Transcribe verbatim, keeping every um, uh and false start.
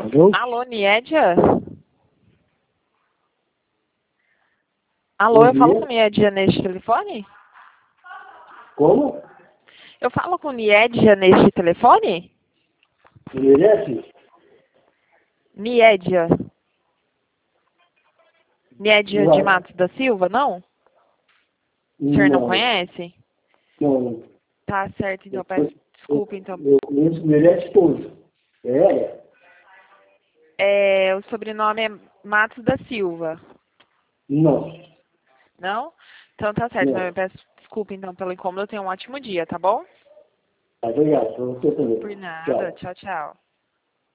Alô? Alô, Niedia? Alô, Bom eu falo dia. com Niedia neste telefone? Como? Eu falo com Niedia neste telefone? Merece? Niedia. Niedia de Uai. Matos da Silva, não? O senhor não Não. conhece? Não. Tá certo, então Eu, peço eu, desculpa, então. eu conheço Merece todos. É? É, o sobrenome é Matos da Silva, Não. não? Então tá certo, Não. eu peço desculpa, então, pelo incômodo. Eu tenho um ótimo dia, tá bom? Obrigado. Pra você também. Por nada. Tchau. Tchau, tchau.